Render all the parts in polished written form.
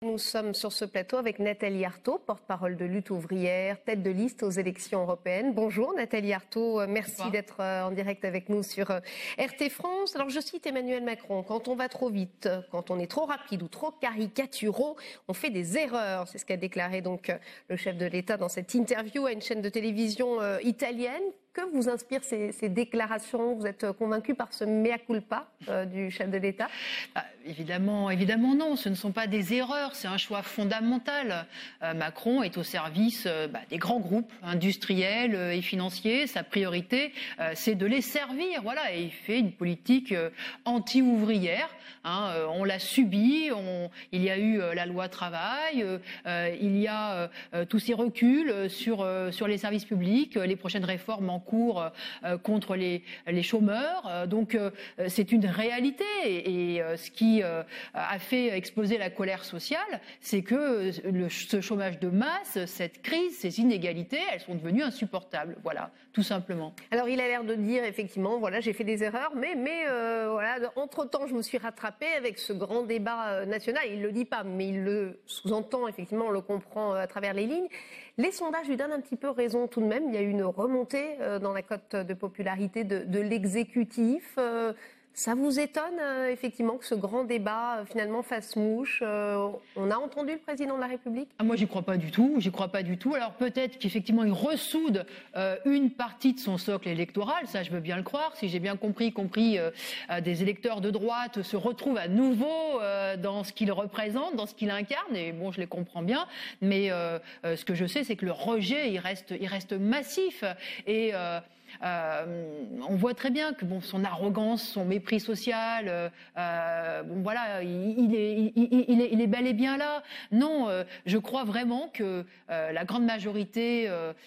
nous sommes sur ce plateau avec Nathalie Arthaud, porte-parole de Lutte ouvrière, tête de liste aux élections européennes. Bonjour Nathalie Arthaud, merci d'être en direct avec nous sur RT France. Alors je cite Emmanuel Macron, quand on va trop vite, quand on est trop rapide ou trop caricaturaux, on fait des erreurs. C'est ce qu'a déclaré donc le chef de l'État dans cette interview à une chaîne de télévision italienne. Que vous inspirent ces déclarations? Vous êtes convaincu par ce mea culpa du chef de l'État? Évidemment non, ce ne sont pas des erreurs, c'est un choix fondamental. Macron est au service des grands groupes industriels et financiers. Sa priorité, c'est de les servir. Voilà, et il fait une politique anti-ouvrière. On l'a subi, il y a eu la loi travail, il y a tous ces reculs sur les services publics, les prochaines réformes en cours contre les chômeurs. Donc c'est une réalité et ce qui a fait exploser la colère sociale, c'est que ce chômage de masse, cette crise, ces inégalités, elles sont devenues insupportables. Voilà, tout simplement. Alors il a l'air de dire effectivement, voilà, j'ai fait des erreurs, mais voilà, entre-temps je me suis rattrapé avec ce grand débat national. Il le dit pas, mais il le sous-entend effectivement, on le comprend à travers les lignes. Les sondages lui donnent un petit peu raison tout de même. Il y a eu une remontée dans la cote de popularité de l'exécutif. Ça vous étonne effectivement que ce grand débat finalement fasse mouche? On a entendu le président de la République? Moi, j'y crois pas du tout. Alors peut-être qu'effectivement il ressoude une partie de son socle électoral. Ça, je veux bien le croire. Si j'ai bien compris des électeurs de droite se retrouvent à nouveau dans ce qu'il représente, dans ce qu'il incarne. Et bon, je les comprends bien. Mais ce que je sais, c'est que le rejet, il reste massif. Et on voit très bien que son arrogance, son mépris social, voilà, il est bel et bien là. Non, je crois vraiment que la grande majorité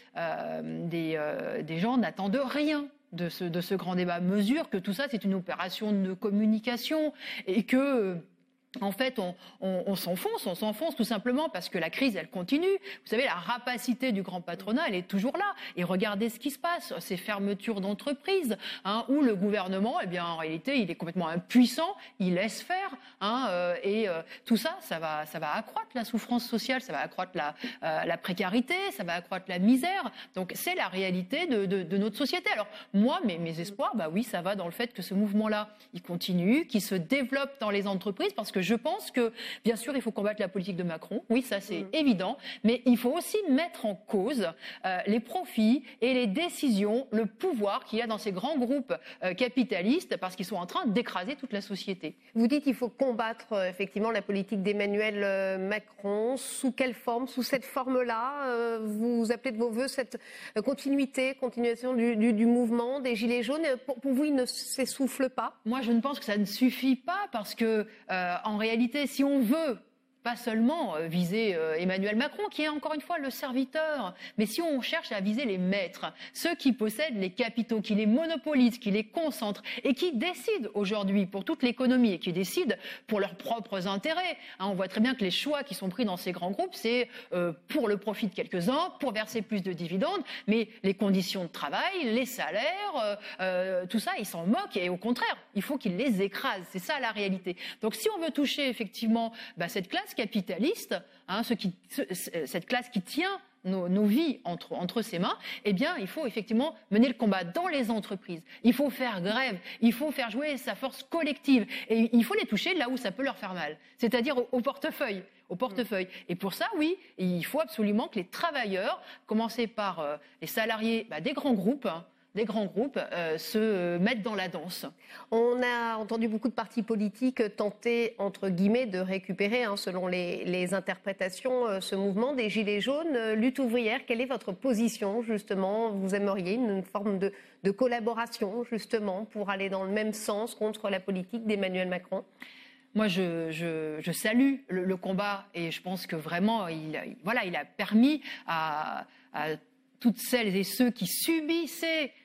des gens n'attendent rien de ce grand débat. Mesure que tout ça, c'est une opération de communication et que en fait, on s'enfonce tout simplement parce que la crise, elle continue. Vous savez, la rapacité du grand patronat, elle est toujours là. Et regardez ce qui se passe, ces fermetures d'entreprises, où le gouvernement, en réalité, il est complètement impuissant, il laisse faire, et tout ça, ça va accroître la souffrance sociale, ça va accroître la précarité, ça va accroître la misère. Donc, c'est la réalité de notre société. Alors, moi, mes espoirs, oui, ça va dans le fait que ce mouvement-là, il continue, qu'il se développe dans les entreprises, parce que je pense que, bien sûr, il faut combattre la politique de Macron. Oui, ça c'est évident. Mais il faut aussi mettre en cause les profits et les décisions, le pouvoir qu'il y a dans ces grands groupes capitalistes, parce qu'ils sont en train d'écraser toute la société. Vous dites qu'il faut combattre effectivement la politique d'Emmanuel Macron. Sous quelle forme? Sous cette forme-là, vous appelez de vos voeux cette continuation du mouvement des Gilets jaunes. Pour vous, il ne s'essouffle pas? Moi, je ne pense que ça ne suffit pas, parce que en réalité, si on veut pas seulement viser Emmanuel Macron, qui est encore une fois le serviteur, mais si on cherche à viser les maîtres, ceux qui possèdent les capitaux, qui les monopolisent, qui les concentrent et qui décident aujourd'hui pour toute l'économie et qui décident pour leurs propres intérêts. On voit très bien que les choix qui sont pris dans ces grands groupes, c'est pour le profit de quelques-uns, pour verser plus de dividendes, mais les conditions de travail, les salaires, tout ça, ils s'en moquent et au contraire, il faut qu'ils les écrasent. C'est ça la réalité. Donc si on veut toucher effectivement cette classe capitaliste, cette classe qui tient nos vies entre ses mains, il faut effectivement mener le combat dans les entreprises. Il faut faire grève, il faut faire jouer sa force collective et il faut les toucher là où ça peut leur faire mal, c'est-à-dire au portefeuille. Et pour ça, oui, il faut absolument que les travailleurs, commencer par les salariés des grands groupes, se mettent dans la danse. On a entendu beaucoup de partis politiques tenter, entre guillemets, de récupérer, selon les interprétations, ce mouvement des Gilets jaunes. Lutte ouvrière, quelle est votre position, justement? Vous aimeriez une forme de collaboration, justement, pour aller dans le même sens contre la politique d'Emmanuel Macron? Moi, je salue le combat et je pense que vraiment, il a permis à toutes celles et ceux qui subissaient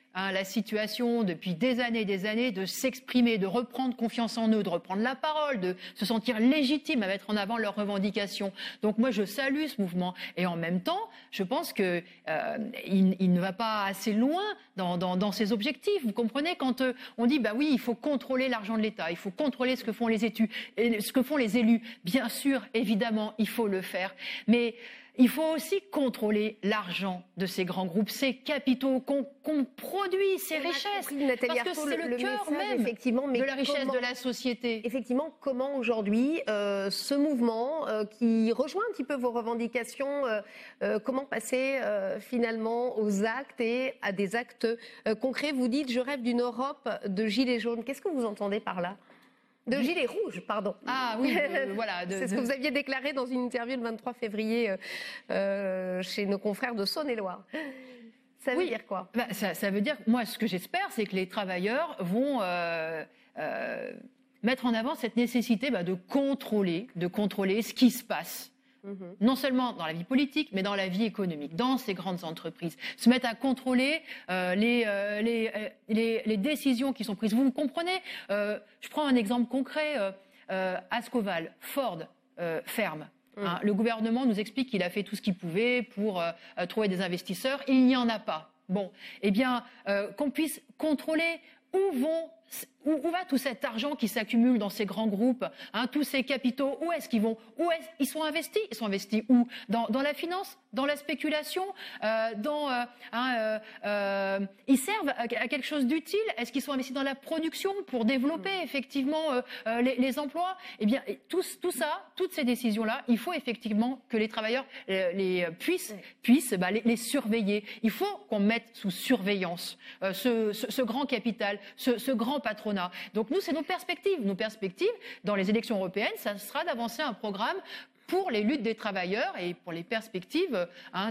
la situation depuis des années, de s'exprimer, de reprendre confiance en eux, de reprendre la parole, de se sentir légitimes à mettre en avant leurs revendications. Donc moi, je salue ce mouvement. Et en même temps, je pense qu'il ne va pas assez loin dans ses objectifs. Vous comprenez, quand on dit, bah oui, il faut contrôler l'argent de l'État, il faut contrôler ce que font les élus. Bien sûr, évidemment, il faut le faire. Mais il faut aussi contrôler l'argent de ces grands groupes, ces capitaux qu'on produit, ces richesses. Parce que c'est le cœur même de la richesse de la société. Effectivement, comment aujourd'hui ce mouvement qui rejoint un petit peu vos revendications, comment passer finalement aux actes et à des actes concrets? Vous dites, je rêve d'une Europe de gilets jaunes. Qu'est-ce que vous entendez par là? De gilets rouges, pardon. Ah oui, voilà. C'est ce que vous aviez déclaré dans une interview le 23 février chez nos confrères de Saône-et-Loire. Ça veut dire quoi? Ça veut dire, moi, ce que j'espère, c'est que les travailleurs vont mettre en avant cette nécessité de contrôler ce qui se passe. Non seulement dans la vie politique, mais dans la vie économique, dans ces grandes entreprises. Se mettre à contrôler les décisions qui sont prises. Vous me comprenez? Je prends un exemple concret. Ascoval, Ford, ferme. Le gouvernement nous explique qu'il a fait tout ce qu'il pouvait pour trouver des investisseurs. Il n'y en a pas. Bon, eh bien, qu'on puisse contrôler où va tout cet argent qui s'accumule dans ces grands groupes, tous ces capitaux, où est-ce qu'ils vont? Ils sont investis? Ils sont investis où? Dans la finance? Dans la spéculation? Ils servent à quelque chose d'utile? Est-ce qu'ils sont investis dans la production pour développer effectivement les emplois? Eh bien, tout ça, toutes ces décisions-là, il faut effectivement que les travailleurs puissent les surveiller. Il faut qu'on mette sous surveillance ce grand capital, ce grand patronat. Donc nous, c'est nos perspectives. Nos perspectives dans les élections européennes, ça sera d'avancer un programme pour les luttes des travailleurs et pour les perspectives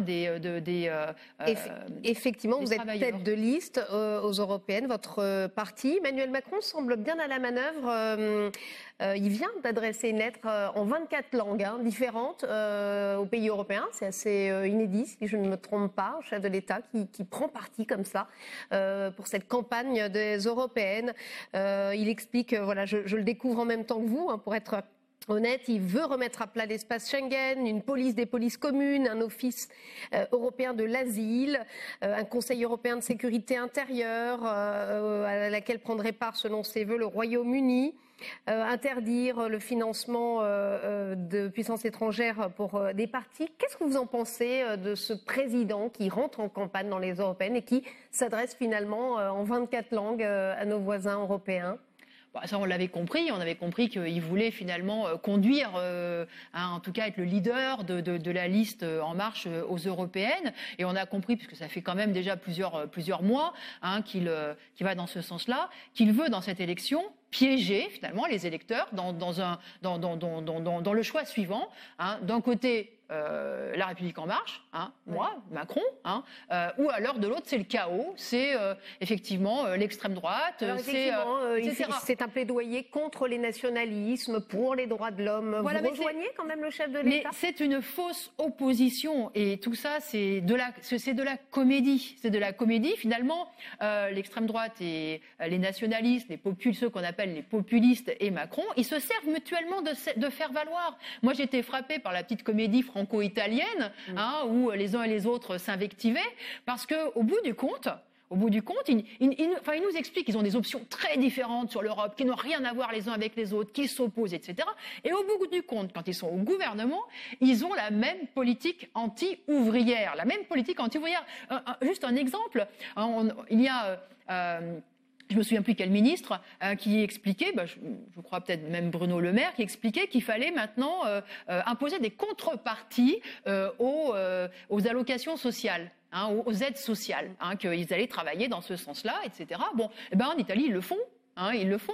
Effectivement, vous êtes tête de liste aux européennes. Votre parti, Emmanuel Macron, semble bien à la manœuvre. Il vient d'adresser une lettre en 24 langues différentes aux pays européens. C'est assez inédit, si je ne me trompe pas, chef de l'État qui prend parti comme ça pour cette campagne des européennes. Il explique, voilà, je le découvre en même temps que vous, pour être honnête, il veut remettre à plat l'espace Schengen, une police des polices communes, un office européen de l'asile, un conseil européen de sécurité intérieure à laquelle prendrait part, selon ses vœux, le Royaume-Uni. Interdire le financement de puissances étrangères pour des partis. Qu'est-ce que vous en pensez de ce président qui rentre en campagne dans les européennes et qui s'adresse finalement en 24 langues à nos voisins européens? Ça, on l'avait compris. On avait compris qu'il voulait finalement conduire, en tout cas être le leader de la liste En Marche aux européennes. Et on a compris, puisque ça fait quand même déjà plusieurs mois qu'il va dans ce sens-là, qu'il veut dans cette élection piéger finalement les électeurs dans le choix suivant. D'un côté, La République En Marche, moi, Macron, ou alors de l'autre, c'est le chaos, c'est effectivement l'extrême droite, c'est un plaidoyer contre les nationalismes, pour les droits de l'homme. Voilà, vous rejoignez quand même le chef de l'État? Mais c'est une fausse opposition, et tout ça, c'est de la comédie. C'est de la comédie, finalement. L'extrême droite et les nationalistes, ceux qu'on appelle les populistes et Macron, ils se servent mutuellement de faire valoir. Moi, j'étais frappée par la petite comédie franco-italienne, où les uns et les autres s'invectivaient, parce qu'au bout du compte, ils nous expliquent qu'ils ont des options très différentes sur l'Europe, qui n'ont rien à voir les uns avec les autres, qui s'opposent, etc. Et au bout du compte, quand ils sont au gouvernement, ils ont la même politique anti-ouvrière. Juste un exemple, il y a... je me souviens plus quel ministre qui expliquait, je crois peut-être même Bruno Le Maire, qui expliquait qu'il fallait maintenant imposer des contreparties aux allocations sociales. Aux aides sociales, qu'ils allaient travailler dans ce sens-là, etc. Bon, en Italie, ils le font. Ils le font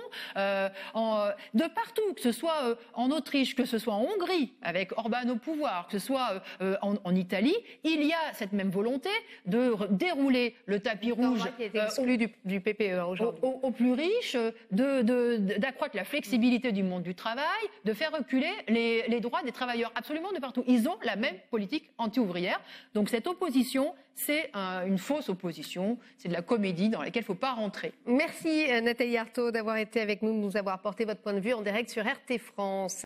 de partout, que ce soit en Autriche, que ce soit en Hongrie, avec Orban au pouvoir, que ce soit en Italie, il y a cette même volonté de dérouler le tapis rouge qui est exclu du PPE aujourd'hui. Aux plus riches, d'accroître la flexibilité du monde du travail, de faire reculer les droits des travailleurs absolument de partout. Ils ont la même politique anti-ouvrière. Donc cette opposition, c'est une fausse opposition, c'est de la comédie dans laquelle il ne faut pas rentrer. Merci Nathalie Arthaud d'avoir été avec nous, de nous avoir apporté votre point de vue en direct sur RT France.